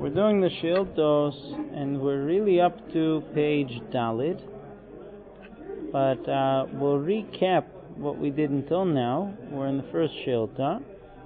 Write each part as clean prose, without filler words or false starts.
We're doing the Shiltos, and we're really up to page Dalit, but we'll recap what we did until now. We're in the first Shilta.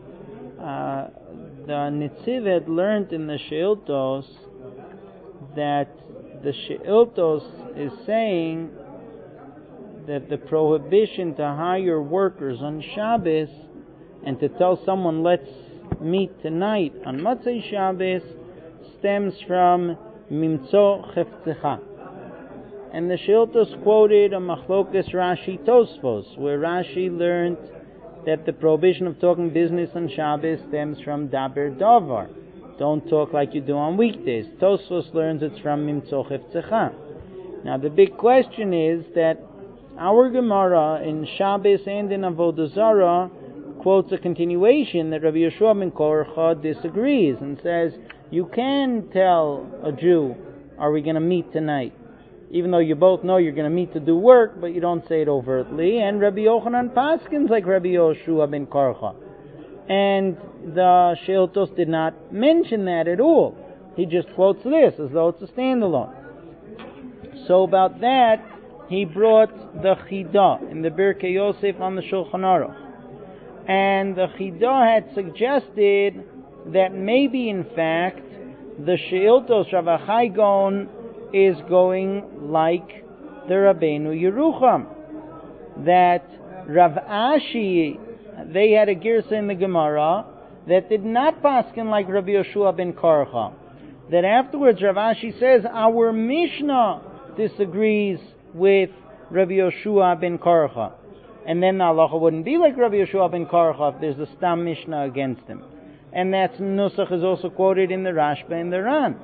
The Nitziv had learned in the Shiltos that the Shiltos is saying that the prohibition to hire workers on Shabbos and to tell someone let's meet tonight on Motzei Shabbos stems from Mimtzo Chefzecha. And the Shiltos quoted a Machlokas Rashi Tosfos, where Rashi learned that the prohibition of talking business on Shabbos stems from Daber Davar. Don't talk like you do on weekdays. Tosfos learns it's from Mimtzo Chefzecha. Now the big question is that our Gemara in Shabbos and in Avodah Zarah quotes a continuation that Rabbi Yeshua ben Korcha disagrees and says, you can tell a Jew, are we going to meet tonight? Even though you both know you're going to meet to do work, but you don't say it overtly. And Rabbi Yochanan Paskins like Rabbi Yeshua ben Korcha. And the Shiltos did not mention that at all. He just quotes this as though it's a standalone. So about that, he brought the Chidah in the Birkei Yosef on the Shulchan Aruch. And the Chidah had suggested that maybe in fact the Shiltos Rav Achai Gaon is going like the Rabbeinu Yerucham. That Rav Ashi, they had a girsa in the Gemara that did not paskin like Rabbi Yeshua ben Korcha. That afterwards Rav Ashi says our Mishnah disagrees with Rabbi Yeshua ben Korcha. And then the halacha wouldn't be like Rabbi Yeshua ben Korcha if there's a Stam Mishnah against him. And that Nusach is also quoted in the Rashba and the Ran.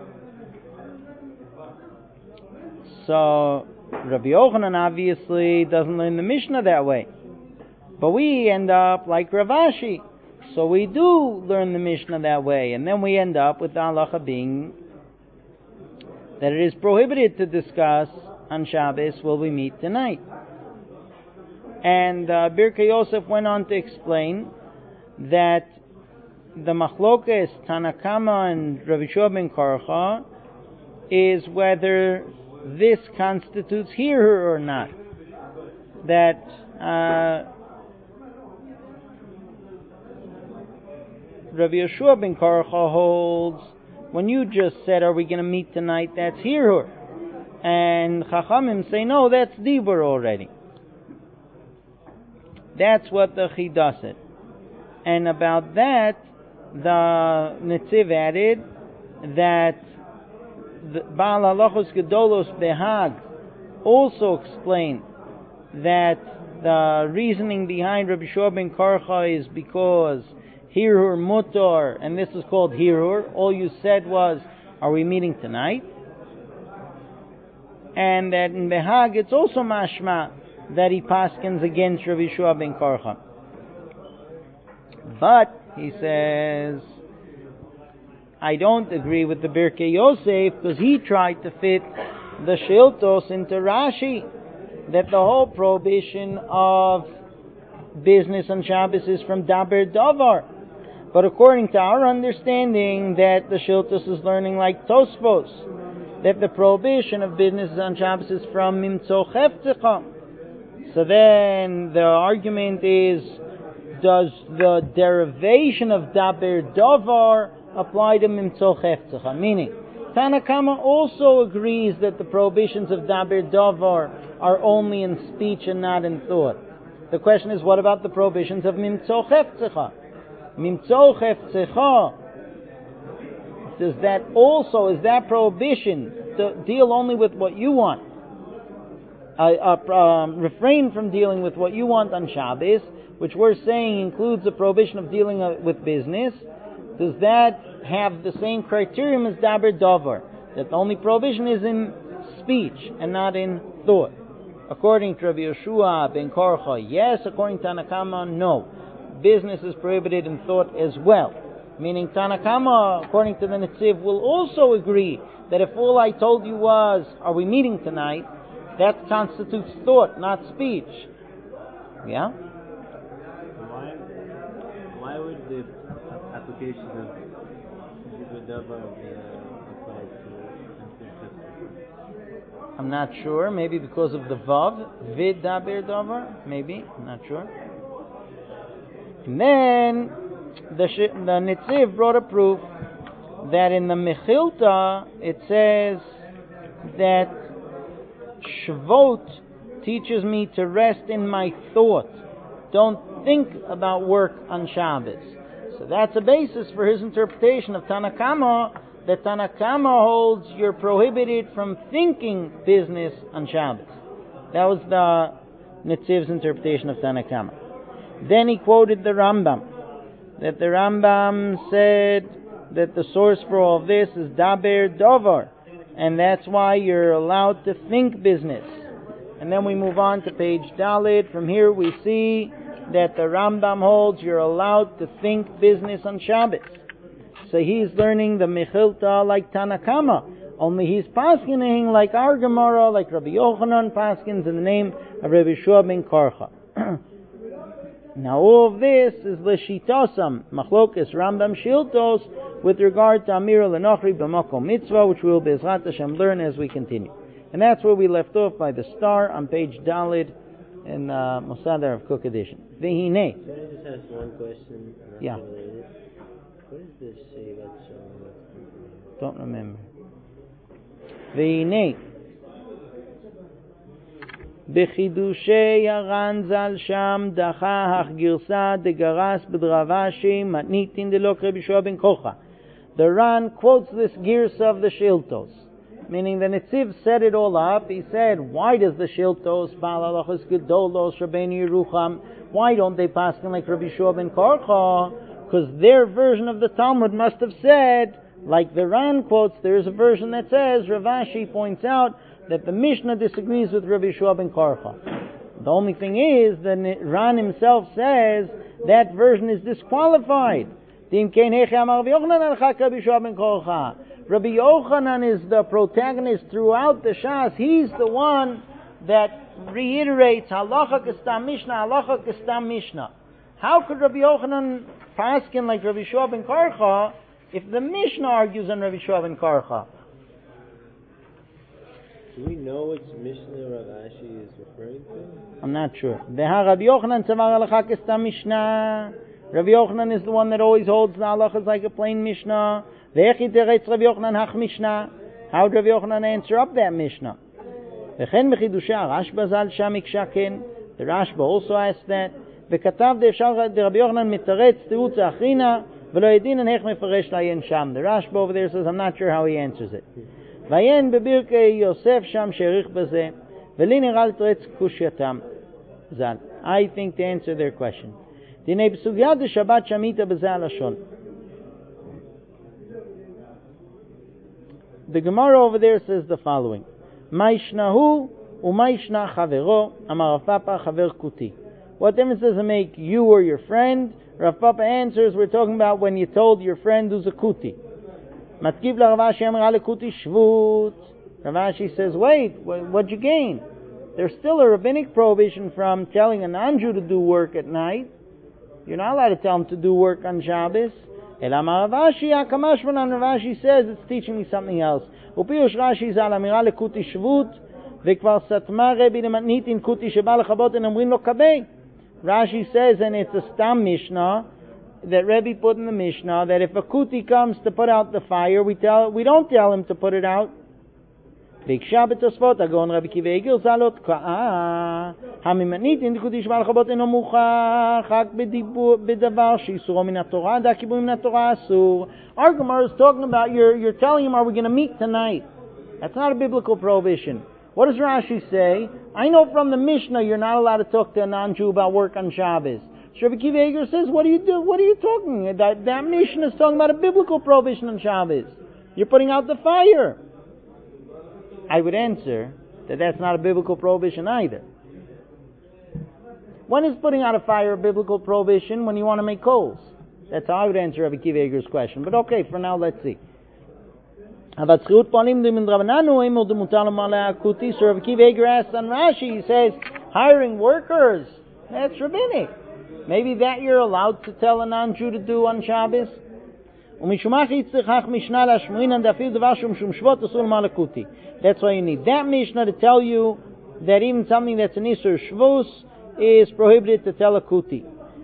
So Rabbi Yochanan obviously doesn't learn the Mishnah that way. But we end up like Rav Ashi. So we do learn the Mishnah that way. And then we end up with the halacha being that it is prohibited to discuss on Shabbos will we meet tonight. And Birkei Yosef went on to explain that the Machlokas Tanakama and Rabbi Yeshua ben Korcha is whether this constitutes hearer or not. That Rabbi Yeshua ben Korcha holds when you just said, are we going to meet tonight, that's hearer. And Chachamim say, no, that's Dibur already. That's what the Chidah said. And about that, the Netziv added that the Baal Halachos Gedolos Behag also explained that the reasoning behind Rabbi Yeshua ben Korcha is because Hirur Mutar, and this is called Hirur. All you said was, are we meeting tonight? And that in Behag it's also mashma that he paskins against Rabbi Yeshua ben Korcha. But he says, I don't agree with the Birkei Yosef because he tried to fit the Shiltos into Rashi, that the whole prohibition of business on Shabbos is from Daber Davar. But according to our understanding, that the Shiltos is learning like Tosfos, that the prohibition of business on Shabbos is from Mimtzo Chefzecha. So then the argument is, does the derivation of Daber Davar apply to Mimtzo Chefzecha? Meaning, Tanakama also agrees that the prohibitions of Daber Davar are only in speech and not in thought. The question is, what about the prohibitions of Mimtzo Chefzecha? Mimtzo Chefzecha, does that also, is that prohibition to deal only with what you want? Refrain from dealing with what you want on Shabbos, which we're saying includes the prohibition of dealing with business. Does that have the same criterion as Daber Davar? That the only prohibition is in speech and not in thought. According to Rabbi Yeshua ben Korcha, yes. According to Tanakama, no. Business is prohibited in thought as well. Meaning Tanakama, according to the Netziv, will also agree that if all I told you was, are we meeting tonight, that constitutes thought, not speech. Yeah? Why would the application of Davar I'm not sure. Maybe because of the vav. Vidaber davar. Maybe. I'm not sure. And then the Netziv brought a proof that in the Mechilta it says that Shvot teaches me to rest in my thought. Don't think about work on Shabbos. So that's a basis for his interpretation of Tanakama, that Tanakama holds you're prohibited from thinking business on Shabbos. That was the Netziv's interpretation of Tanakama. Then he quoted the Rambam, that the Rambam said that the source for all of this is Daber Dovar, and that's why you're allowed to think business. And then we move on to page Dalit. From here we see that the Rambam holds you're allowed to think business on Shabbos. So he's learning the Mechilta like Tanakama, only he's paskening like our Gemara, like Rabbi Yochanan paskins in the name of Rabbi Shua ben Karcha. Now all of this is L'shitosam, Machlokas Rambam Shiltos, with regard to Amir L'Nochri B'Makom Mitzvah, which we'll Bezrat Hashem learn as we continue. And that's where we left off by the star on page Dalid in Mosadar of Cook edition. V'hinei. Can I just ask one question? Yeah. Related? What is this Shevat Shalom? Don't remember. V'hinei. בחידושי הרנזל שם דחה הגרסה דגרס בדרבשי מתניתין דלוק רבי יהושע ben Kocha. The Ran quotes this girsa of the Shiltos, meaning the Netziv set it all up. He said, why does the Shiltos, Baal Halachos Gedolos, Rabbeinu Yerucham, why don't they paskin like Rabbi Yeheshua ben Korcha? Because their version of the Talmud must have said, like the Ran quotes, there is a version that says, Rav Ashi points out that the Mishnah disagrees with Rabbi Yeheshua ben Korcha. The only thing is, the Ran himself says that version is disqualified. Rabbi Yochanan is the protagonist throughout the Shas. He's the one that reiterates halacha kestam Mishnah, halacha kestam Mishnah. How could Rabbi Yochanan paskin like Rabbi Yeheshua ben Korcha if the Mishnah argues on Rabbi Yeheshua ben Korcha? Do we know which Mishnah Rav Ashi is referring to? I'm not sure. Rabbi Yochanan tzavar halacha kestam Mishnah. Rabbi Yochanan is the one that always holds the halachas like a plain Mishnah. Ve'echi teretz Rabbi Yochanan hach Mishnah. How would Rabbi Yochanan answer up that Mishnah? V'chen b'chidusha Rashba zal sham ikshaken. The Rashba also asked that. Ve'katav de'efshar Rabbi Yochanan mitaretz teutz achrina v'lo yedin hech mefaresh layen sham. The Rashba over there says, I'm not sure how he answers it. Vayen bebirkei Yosef sham sherich b'zeh v'li nira teretz kushyatam zal. I think to answer their question. The Gemara over there says the following: Maishnahu umaishna chavero amar Rav Papa chaver kuti. What difference does it make, you or your friend? Rav Papa answers, we're talking about when you told your friend who's a kuti. Matkiv la Rav Ashi amar le kuti shvut. Rav Ashi says, wait, what'd you gain? There's still a rabbinic prohibition from telling a non-Jew to do work at night. You're not allowed to tell him to do work on Shabbos. Elamar Rav Ashi akamashmanan. Rav Ashi says it's teaching me something else. Upiush Rashi zal amira lekuti shvut vekvar satma Rebbe lematnitin kuti sheba lechabot and omrin lo kabei. Rashi says, and it's a stam Mishnah that Rebbe put in the Mishnah, that if a kuti comes to put out the fire, we don't tell him to put it out. ביקשה בתוספות הגאון רבי עקיבא איגר ז"לות קאה הממנית אין דקותי שבא לחבות אינו מוכח רק בדבר שאיסורו מן התורה דהקיבוי מן התורה אסור. Our Gemara is talking about you're telling him, are we going to meet tonight? That's not a biblical prohibition. What does Rashi say? I know from the Mishnah you're not allowed to talk to a non-Jew about work on Shabbos. So Rabbi Akiva Eiger says, what do you do? What are you talking about? That Mishnah is talking about a biblical prohibition on Shabbos. You're putting out the fire. I would answer that that's not a biblical prohibition either. When is putting out a fire a biblical prohibition? When you want to make coals. That's how I would answer Rabbi Akiva Eiger's question. But okay, for now, let's see. So Rabbi Akiva Eiger asks on Rashi, he says, hiring workers, that's rabbinic. Maybe that you're allowed to tell a non-Jew to do on Shabbos. That's why you need that Mishnah to tell you that even something that's an Isur Shvus is prohibited to tell a Kuti.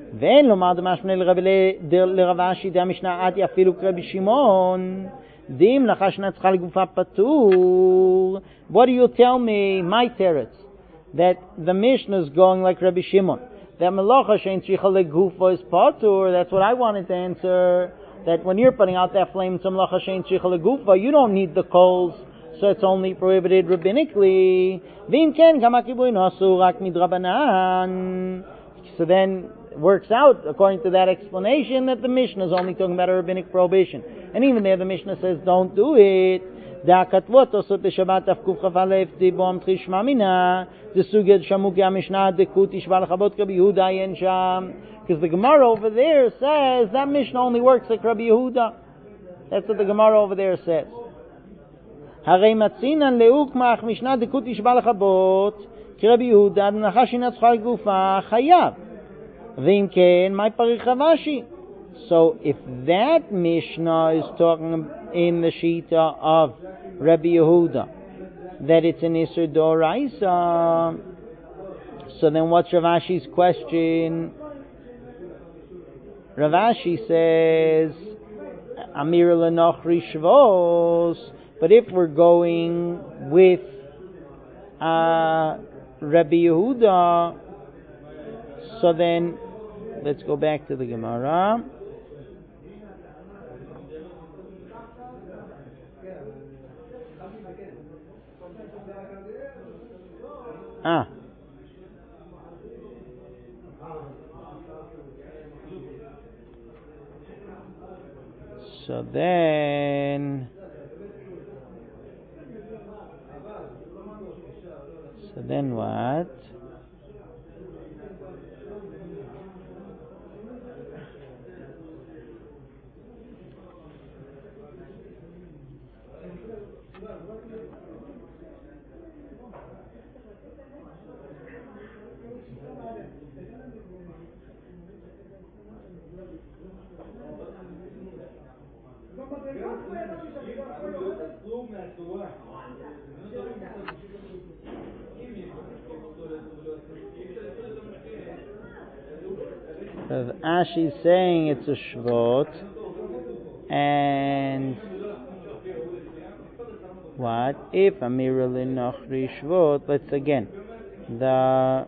What do you tell me, my teretz, that the Mishnah is going like Rabbi Shimon? That melacha shein tzricha legufa is patur. That's what I wanted to answer. That when you're putting out that flame, some melacha shein tzricha legufa, you don't need the coals, so it's only prohibited rabbinically. V'im ken kama kibui nasu rak midrabanan. So then it works out according to that explanation that the Mishnah is only talking about a rabbinic prohibition, and even there the Mishnah says don't do it. Because the Gemara over there says that Mishnah only works like Rabbi Yehuda. That's what the Gemara over there says. So if that Mishnah is talking in the Shita of Rabbi Yehuda that it's an Isur Doraisa, so then what's Rav Ashi's question? Rav Ashi says Amir Lenochri Shvos, but if we're going with Rabbi Yehuda, so then let's go back to the Gemara. So then what? Ashi is saying it's a Shvot, and what if Amir Lenochri Shvot? Let's again. The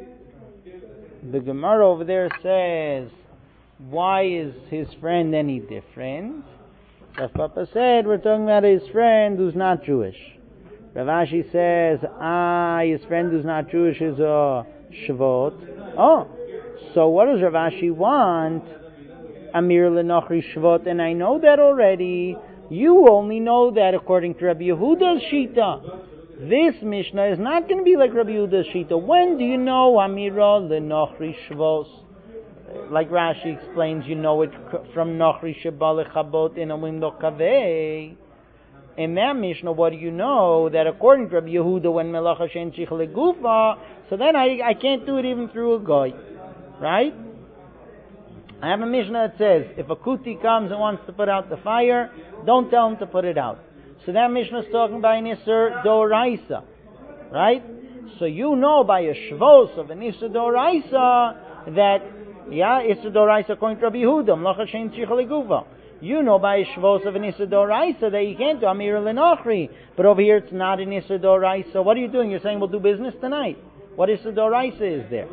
Gemara over there says, why is his friend any different? Rav Papa said we're talking about his friend who's not Jewish. Rav Ashi says, his friend who's not Jewish is a Shvot. Oh, so what does Rav Ashi want? Amir Lenochri Shvot, and I know that already. You only know that according to Rabbi Yehuda's Shita. This Mishnah is not going to be like Rabbi Yehuda's Shita. When do you know Amir Lenochri Shvos? Like Rashi explains, you know it from Nochri Shebale Chabot in Omim Lo Kaveh. In that Mishnah, what do you know? That according to Rabbi Yehuda, when Melacha Shein Tzich Legufa, so then I can't do it even through a goy. Right? I have a Mishnah that says, if a kuti comes and wants to put out the fire, don't tell him to put it out. So that Mishnah is talking by an Isur Doraisa. Right? So you know by a Shvos of an Isur Doraisa that, Isur Doraisa according to Rabbi Yehuda, Melacha Shein Tzich Legufa. You know by a Shvos of an Isur Doraisa that you can't do Amir Lenochri. But over here it's not an Isur Doraisa. What are you doing? You're saying we'll do business tonight. What Isur Doraisa is there?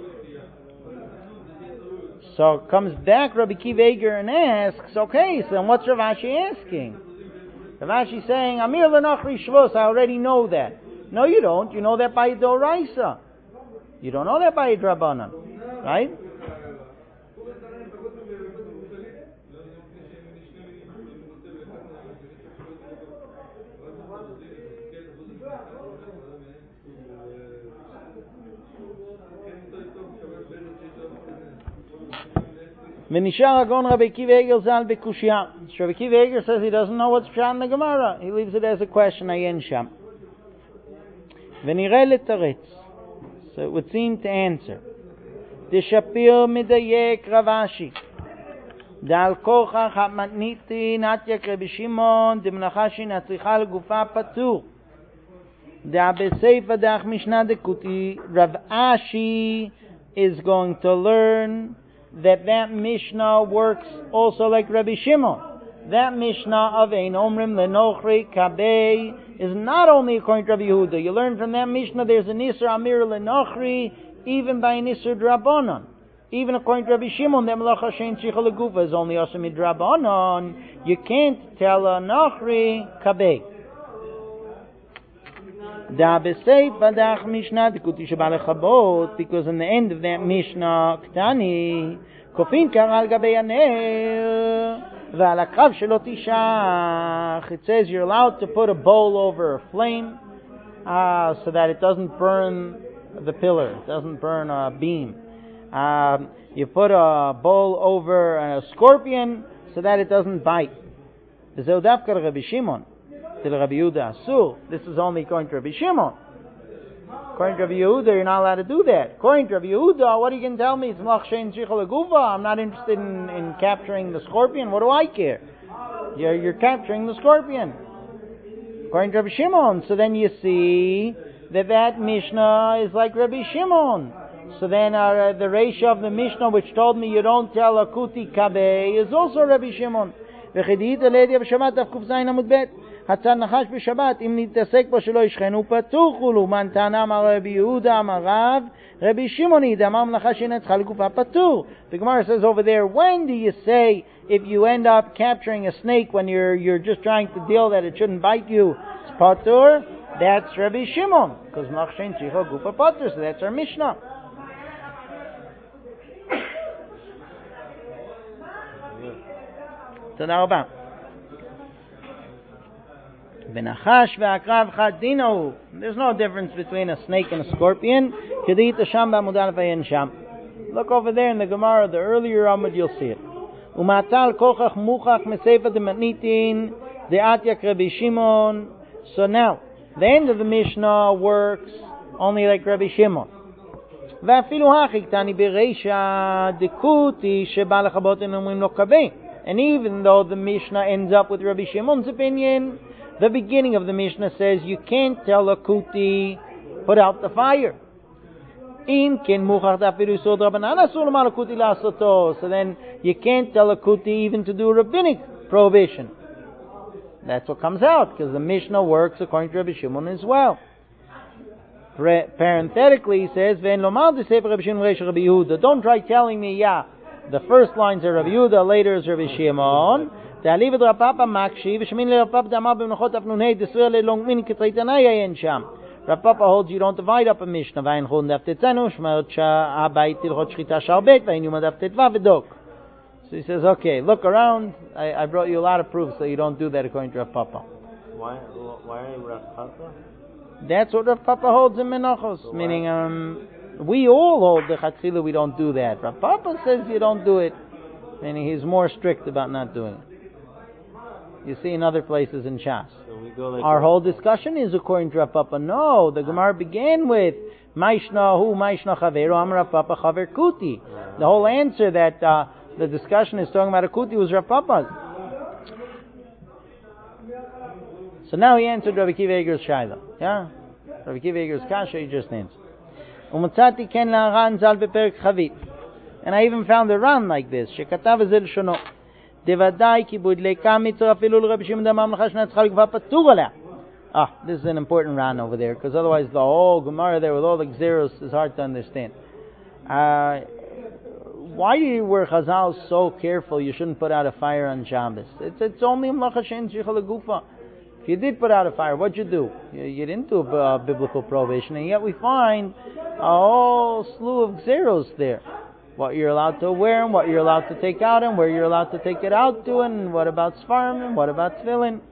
So comes back Rabbi Kiva Eger and asks, okay, so then what's Rav Ashi asking? Rav Ashi saying, Amir Lenochri Shvos, I already know that. No, you don't. You know that by Doraisa. You don't know that by Drabanan. Right? Menishar Agon Rabbi Kiva Eger Zal Bekushya. Rabbi Kiva Eger says he doesn't know what's pshat in the Gemara. He leaves it as a question. Ayen Sham. Venireh letaretz. So it would seem to answer. Deshapir midayek Rav Ashi. Dal kochach matnitin atyak Rabbi Shimon demnachashin atzricha legufa patur. Da beseifa dach Mishnah dekuti. Rav Ashi is going to learn that Mishnah works also like Rabbi Shimon. That Mishnah of Ein Omrim Lenochri Kabei is not only according to Rabbi Yehuda. You learn from that Mishnah there's an Isser Amir Lenochri even by an Isser Drabanan. Even according to Rabbi Shimon, that Melacha Shein Tzicha Legufa is only also Midrabanan. You can't tell a Nochri Kabei. Da Beseifa Dach Mishnah Dekuti Shebale Chabot, because in the end of that Mishnah Ktani Kofin Karal Gabei Aneh V'alakav Shelo Tishach. It says you're allowed to put a bowl over a flame so that it doesn't burn the pillar, it doesn't burn a beam. You put a bowl over a scorpion so that it doesn't bite. This is only according to Rabbi Shimon. According to Rabbi Yehuda, you're not allowed to do that. According to Rabbi Yehuda, what are you going to tell me? It's Melach Shein Tzicha Legufa. I'm not interested in capturing the scorpion. What do I care? You're capturing the scorpion. According to Rabbi Shimon. So then you see that Mishnah is like Rabbi Shimon. So then the ratio of the Mishnah which told me you don't tell a kuti kabeh is also Rabbi Shimon. V'chediyit aledi b'shabat avkuf zayin amud bet. Hatzad nachash b'shabat im nitasek bo shelo yishchenu patur chulu. Man tana amar Rabbi Yehuda amar Rav. Rabbi Shimon id amar nachash she'ein tzcha legufa patur. The Gemara says over there, when do you say if you end up capturing a snake when you're just trying to deal that it shouldn't bite you, it's patur? That's Rabbi Shimon, because Melach Shein Tzicha Legufa patur. So that's our Mishnah. תודה רבה. בנחש ועקרב חד דינו. There's no difference between a snake and a scorpion. כדאית שם בעמוד א' עיין שם. Look over there in the Gemara, the earlier Amud, you'll see it. ומעטל כוכך מוכח מסייפא דמתניתין דעתיק Rabbi Shimon. So now, the end of the Mishnah works only like Rabbi Shimon. ואפילו הכי קטני ברישא דקותי שבא לחבות אין אומרים לו קווה. And even though the Mishnah ends up with Rabbi Shimon's opinion, the beginning of the Mishnah says you can't tell a kuti, put out the fire. So then you can't tell a kuti even to do a rabbinic prohibition. That's what comes out, because the Mishnah works according to Rabbi Shimon as well. Parenthetically, he says, don't try telling me, the first lines are Rabbi Yehuda, later is Rabbi Shimon. Rav Papa holds you don't divide up a Mishnah. So he says, okay, look around. I brought you a lot of proofs that you don't do that according to Rav Papa. Why Rav Papa? That's what Rav Papa holds in Menachos, meaning we all hold the Chatzila, we don't do that. Rav Papa says you don't do it, meaning he's more strict about not doing it. You see in other places in Shas. So we go like our whole discussion is according to Rav Papa. No, the Gemara began with Maishna hu Maishna Chaveru Am Rav Papa Chaver Kuti. The whole answer that the discussion is talking about a Kuti was Rav Papa's. So now he answered Rabbi Kiva Eger's Shaila. Yeah? Rabbi Kiva Eger's Kasha, he just answered. ומצאתי כן להר"ן ז"ל בפרק חבית. And I even found a Ran like this, שכתב את זה לשונו. דוודאי כי בודלקה מצר אפילו לרבי שמעון דאמר מלאכה שאינה צריכה לגופה פטור עליה. This is an important Ran over there, because otherwise the whole Gemara there with all the Xeros is hard to understand. Why were Chazal so careful you shouldn't put out a fire on Shabbos? It's only melacha she'ein tzicha legufa. If you did put out a fire, what'd you do? You didn't do a biblical prohibition, and yet we find a whole slew of Xeros there. What you're allowed to wear, and what you're allowed to take out, and where you're allowed to take it out to, and what about Sfarim, and what about Tefillin.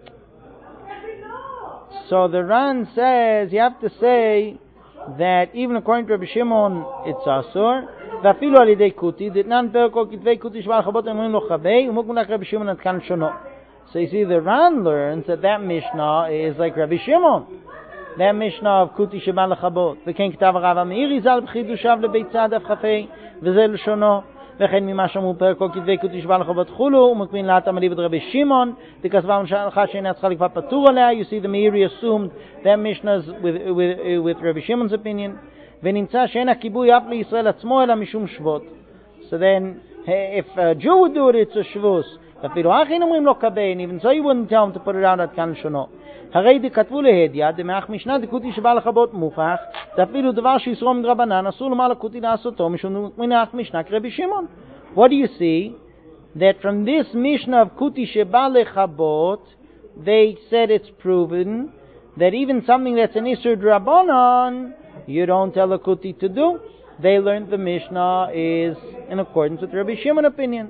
So the Ran says, you have to say that even according to Rabbi Shimon, it's Asur. ואפילו על ידי קוטי, דתנן פרק או כתבי קוטי שבא לחבות אומרים לו חבי, ומוקם לך רבי שמעון עד כאן שונו. So you see, the Ran learns that Mishnah is like Rabbi Shimon. That Mishnah of Kuti Sheba Lechabot. וכן כתב הרב המאירי ז"ל בחידושיו לביצה דף כ"ה, וזה לשונו. וכן ממה שאמרו פרק או כתבי קודש והלכות חולו, ומקבין לאטם אליבד רבי שמעון, דכסבם שההלכה שאינה צריכה לקבוע פטור עליה. You see, the Meiri assumed that Mishnah's with Rabbi Shimon's opinion, ונמצא שאין הכיבוי אף לישראל עצמו אלא משום שבות. So then, if a Jew would do it, it's a shvus. אפילו אחים אומרים לו קבין, even so you wouldn't tell him to put it out עד כאן שונו. הרי דכתבו להדיא, דמאח משנה דקוטי שבא לחבות מוכח, אפילו דבר שיסרו מדרבנן, אסור לומר לקוטי לעשותו, משום מנאח משנה כרבי שמעון. What do you see? That from this Mishnah of Kuti Sheba Lechabot, they said it's proven that even something that's an Isur Drabanan, you don't tell a Kuti to do. They learned the Mishnah is in accordance with Rabbi Shimon's opinion.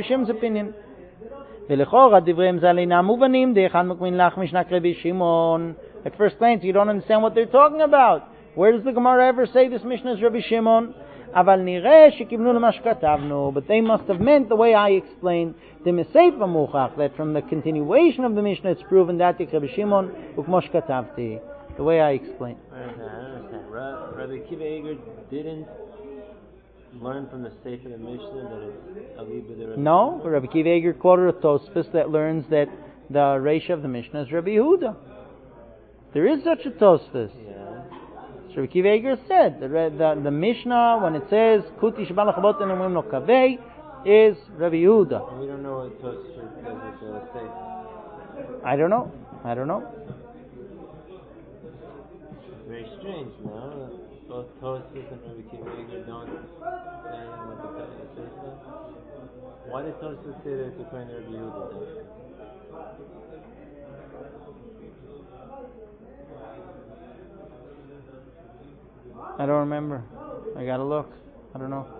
Velechora Divreim Zalina Muvanim, Deichan Mukmin Lach Mishnah Rabbi Shimon. At first glance, you don't understand what they're talking about. Where does the Gemara ever say this Mishnah is Rabbi Shimon? אבל נראה שכיוונו למה שכתבנו, but they must have meant the way I explained, דמסייפה מוכח, that from the continuation of the Mishnah it's proven that Rabbi Shimon וכמו שכתבתי, the way I explained. I don't understand. Rabbi Akiva Eiger didn't learn from the Sefer of the Mishnah that it's Aliba the Rabbi. No, Rabbi Akiva Eiger quoted a Tosfos that learns that the Reisha of the Mishnah is Rabbi Yehuda. There is such a Tosfos. Yeah. Rabbi Akiva Eiger said the Mishnah, when it says Kuti Sheba Lechabot Enumim Lo Kavei, is Rabbi Yehuda. We don't know what Tosfos says with the Sefer. I don't know. It's very strange, no? Both Tosfos and Rabbi Akiva Eiger don't say what the Sefer says. Why did Tosfos say that it's according to Rabbi Yehuda then? I don't remember. I gotta look. I don't know.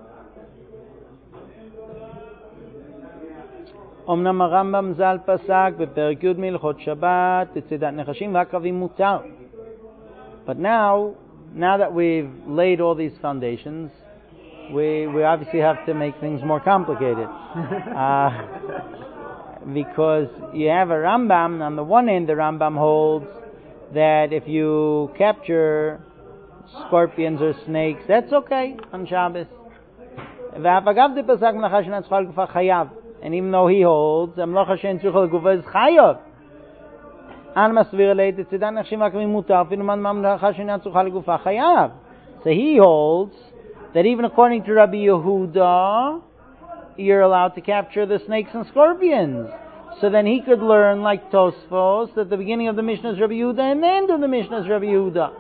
אמנם הרמב"ם ז"ל פסק בפרק י' מהלכות שבת לצידת נחשים ועקרבים מותר. But now that we've laid all these foundations, we obviously have to make things more complicated. Because you have a Rambam. On the one hand, the Rambam holds that if you capture scorpions or snakes, that's okay on Shabbos. And even though he holds המלאכה שאין צריכה לגופה is חייב. So he holds that even according to Rabbi Yehuda, you're allowed to capture the snakes and scorpions. So then he could learn like Tosfos that the beginning of the Mishnah is Rabbi Yehuda and the end of the Mishnah is Rabbi Yehuda.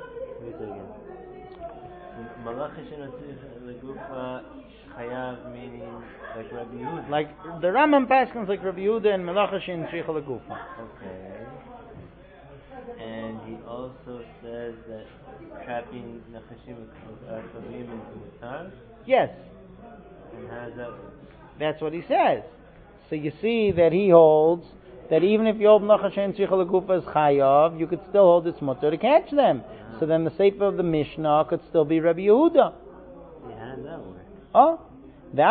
Meaning like Rabbi Yehuda. Like the Rambam paskins like Rabbi Yehuda and Melacha Shein Tzricha Legufa. Okay. And he also says that trapping Nachashim with Archavim into Mutar. Yes. And how does that? That's what he says. So you see that he holds that even if you hold Melacha Shein Tzricha Legufa as Chayav, you could still hold its mutter to catch them. So then the Sefer of the Mishnah could still be Rabbi Yehuda. Yeah, how does that work? Oh, the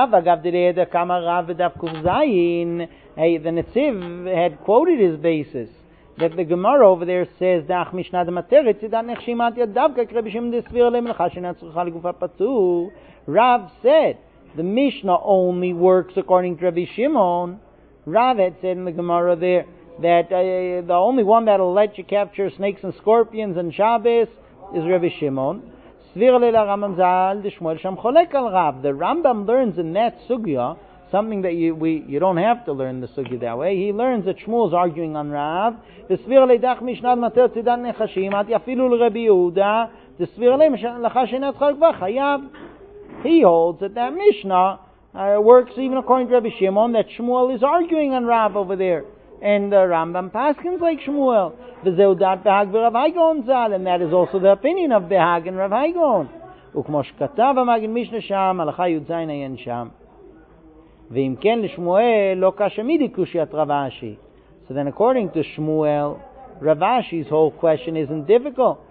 Netziv had quoted his basis that the Gemara over there says Rav said the Mishnah only works according to Rabbi Shimon. Rav had said in the Gemara there that the only one that'll let you capture snakes and scorpions on Shabbos is Rabbi Shimon. The Rambam learns in that sugya something that you don't have to learn the sugya that way. He learns that Shmuel is arguing on Rav. He holds that Mishnah works even according to Rabbi Shimon, that Shmuel is arguing on Rav over there. And the Rambam paskins like Shmuel. And that is also the opinion of Behag and Rav Haigon. So then according to Shmuel, Rav Ashi's whole question isn't difficult.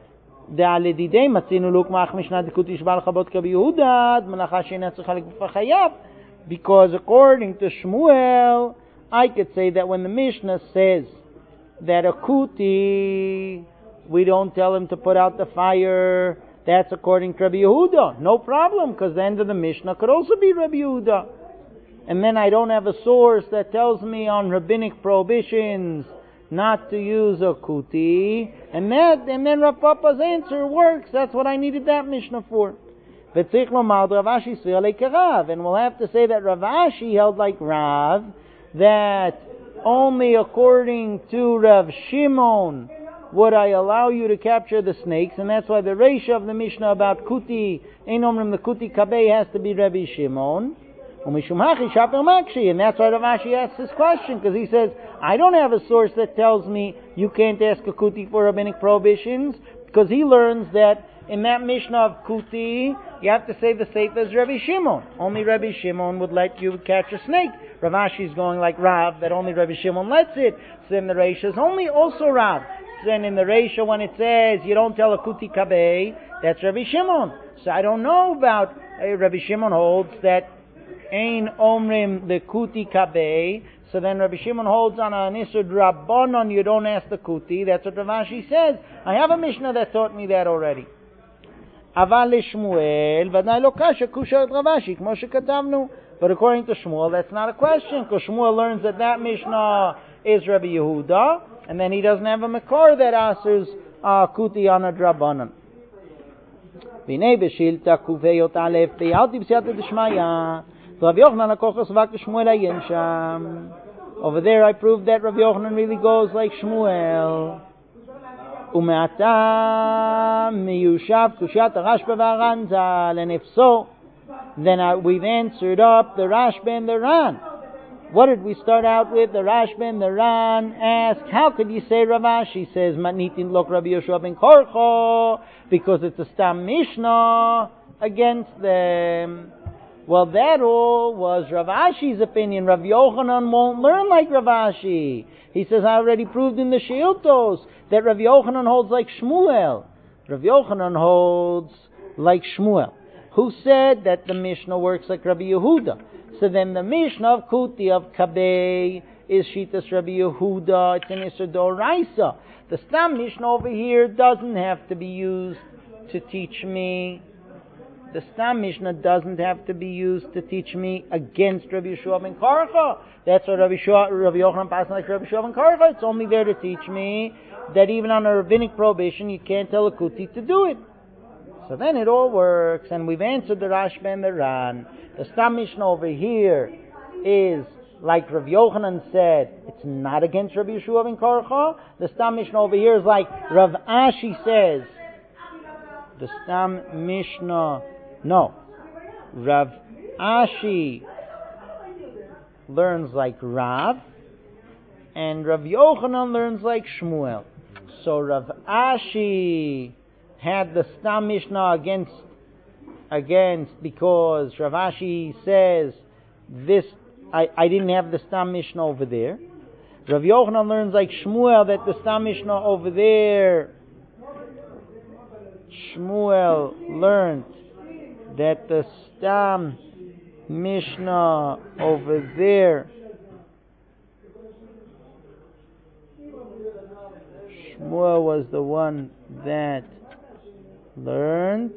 Because according to Shmuel, I could say that when the Mishnah says that a kuti, we don't tell him to put out the fire, That's according to Rabbi Yehuda. No problem, because the end of the Mishnah could also be Rabbi Yehuda. And then I don't have a source that tells me on rabbinic prohibitions not to use a kuti. And then Rav Papa's answer works. That's what I needed that Mishnah for. And we'll have to say that Rav Ashi held like Rav, that only according to Rav Shimon would I allow you to capture the snakes, and that's why the ratio of the Mishnah about kuti, Ein Omrim the kuti kabei, has to be Rabbi Shimon. And that's why Rav Ashi asks this question, because he says, I don't have a source that tells me you can't ask a kuti for rabbinic prohibitions, because he learns that in that Mishnah of kuti, you have to say the sefer as Rabbi Shimon. Only Rabbi Shimon would let you catch a snake. Rav Ashi is going like Rav, that only Rabbi Shimon lets it. So then the ratio is only also Rav. So then in the ratio, when it says you don't tell a kuti kabei, that's Rabbi Shimon. So I don't know about Rabbi Shimon holds that Ein Omrim the kuti kabei. So then Rabbi Shimon holds on an Isur Rabbanon, you don't ask the kuti. That's what Rav Ashi says. I have a Mishnah that taught me that already. Aval Shmuel, v'nai lo kasha kusha Rav Ashi, kmo shekatavnu. But according to Shmuel, that's not a question, because Shmuel learns that Mishnah is Rabbi Yehuda, and then he doesn't have a makor that asers kuti on a drabanan. V'nei b'shilta kufeyot alef b'yalti b'siyata d'shmaya. Rav Yochanan HaKochos v'ak Shmuel ayin sham. Over there I proved that Rav Yochanan really goes like Shmuel. Ume'ata miyushav kushat Rashba v'Aranzal. And if so, then we've answered up the Rashba and the Ran. What did we start out with? The Rashba and the Ran asked, how could you say Rav Ashi says, Matnitin lok Rabbi Yoshua ben Korcho, because it's a Stam Mishnah against them. Well, that all was Rav Ashi's opinion. Rav Yochanan won't learn like Rav Ashi. He says, I already proved in the Sheiltos that Rav Yochanan holds like Shmuel. Rav Yochanan holds like Shmuel, who said that the Mishnah works like Rabbi Yehuda. So then the Mishnah of Kuti of Kabei is Shitas Rabbi Yehuda. It's an Isur Doraisa. The Stam Mishnah over here doesn't have to be used to teach me. The Stam Mishnah doesn't have to be used to teach me against Rabbi Yeshua ben Karcha. That's what Rabbi Yochanan passed like Rabbi Yeshua ben Karcha. It's only there to teach me that even on a rabbinic prohibition, you can't tell a Kuti to do it. So then it all works, and we've answered the Rashba and the Ran. The Stam Mishnah over here is, like Rav Yochanan said, it's not against Rabbi Yeshua ben Karcha. The Stam Mishnah over here is like Rav Ashi says. The Stam Mishnah, no. Rav Ashi learns like Rav, and Rav Yochanan learns like Shmuel. So Rav Ashi had the Stam Mishnah against because Rav Ashi says this. I didn't have the Stam Mishnah over there. Rav Yochanan learns like Shmuel that the Stam Mishnah over there. Shmuel learned that the Stam Mishnah over there. Shmuel was the one that learned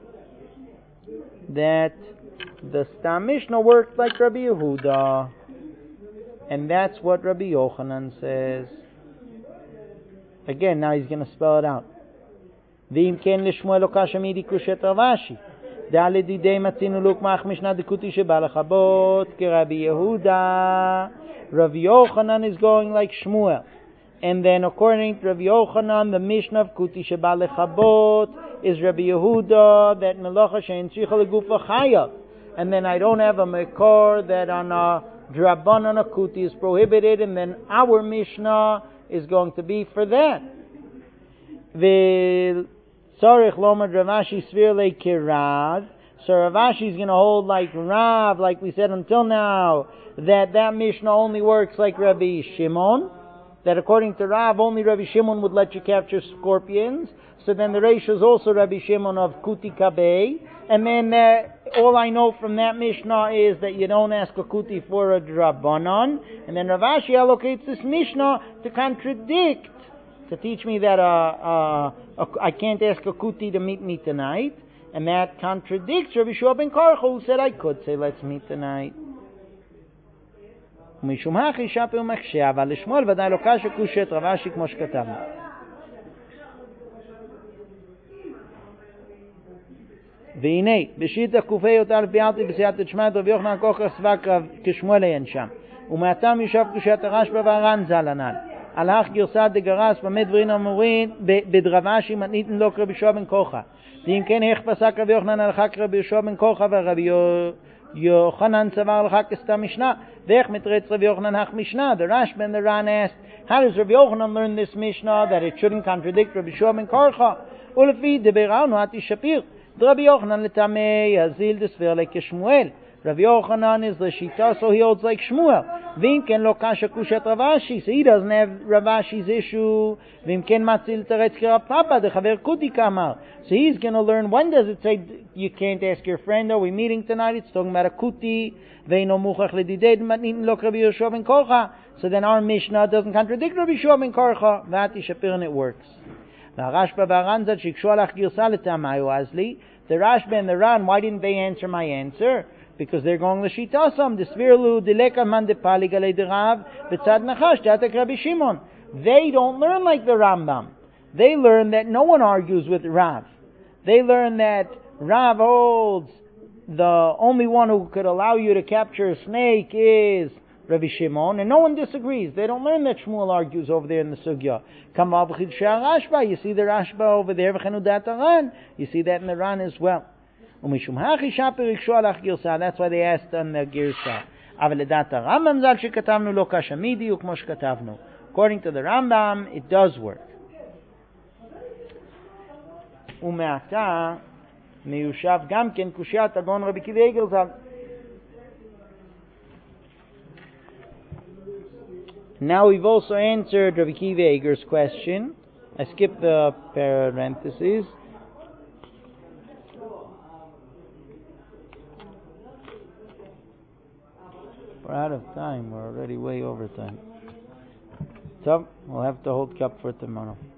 that the Stam Mishnah worked like Rabbi Yehuda, and that's what Rabbi Yochanan says. Again, now he's going to spell it out. V'im ken l'Shmuel lo kasha midi kushet Rav Ashi. Da'ale didei matzinu lukmach mishnah dekuti sheba lechabot ke Rabbi Yehuda. Rav Yochanan is going like Shmuel. And then according to Rav Yochanan, the Mishnah of Kuti Sheba Lechabot is Rabbi Yehuda, that Melacha Shein Tzricha Legufa Chayav. And then I don't have a Mekor that on a Drabanan a Kuti is prohibited, and then our Mishnah is going to be for that. V'tzarech Lomad Rav Ashi Svir Le'Kirav. So Rav Ashi is going to hold like Rav, like we said until now, that Mishnah only works like Rabbi Shimon. That according to Rav, only Rabbi Shimon would let you capture scorpions. So then the ratio is also Rabbi Shimon of Kuti Kabei. And then all I know from that Mishnah is that you don't ask a Kuti for a Drabanan. And then Rav Ashi allocates this Mishnah to contradict to teach me that I can't ask a kuti to meet me tonight, and that contradicts Rabbi Yeshua ben Korcha, who said I could say let's meet tonight. ומשום הכי שפר ומקשה, אבל לשמואל ודאי לא קשה קושת רב אשי כמו שכתבנו. והנה, בשיטה קופי יותר ביארתי בסייעתא דשמיא רבי יוחנן כוכר סבק רב כשמואל אין שם. ומעתם יושב קושת הרשב"א והר"ן ז"ל הנ"ל. הלך גרסא דגרס במה דברים אמורים בדרב אשי מתניתן לו כרבי יהושע בן כוכר. ואם כן איך פסק רבי יוחנן הלכה כרבי יהושע בן כוכר ורבי Yochanan Savar L'Chakista Mishnah. Vech mitretz Rabbi Yochanan Hach Mishnah. The Rashba and the Ran asked, how does Rabbi Yochanan learn this Mishnah that it shouldn't contradict Rabbi Yeshua ben Korcha? Ulefi deberanu ati Shapir. Rabbi Yochanan letamei azil desver like Shmuel. Rabbi Yochanan is the Shita, so he holds like Shmuel. Vimken lo kasha kushat Ravashi, so he doesn't have Ravashi's issue. Vimken matzil teretz kirab papa de chaver kuti kamar. So he's going to learn, when does it say you can't ask your friend, are we meeting tonight? It's talking about a kuti. Veino muchach ledided matnitin lo Rabbi Yeshua ben Korcha. So then our Mishnah doesn't contradict Rabbi Yeshua ben Korcha. Vati Shapir, and it works. The Rashba v'Aran zad shikshu alach girsa letamayu azli. The Rashba and the Ran, why didn't they answer my answer? Because they're going l'shitasam. Desvirlu dileka man depali galei derav v'tzad nachash datek Rabbi Shimon. They don't learn like the Rambam. They learn that no one argues with Rav. They learn that Rav holds the only one who could allow you to capture a snake is Rabbi Shimon, and no one disagrees. They don't learn that Shmuel argues over there in the Sugya. Rashba, you see the Rashba over there, you see that in the Ran as well. That's why they asked on the Girsa. According to the Rambam, it does work. מיושב גם כן קושיית הגאון רבי עקיבא איגר ז"ל. Now we've also answered Rabbi Akiva Eiger's question. I skipped the parentheses. We're out of time. We're already way over time. So we'll have to hold cup for tomorrow.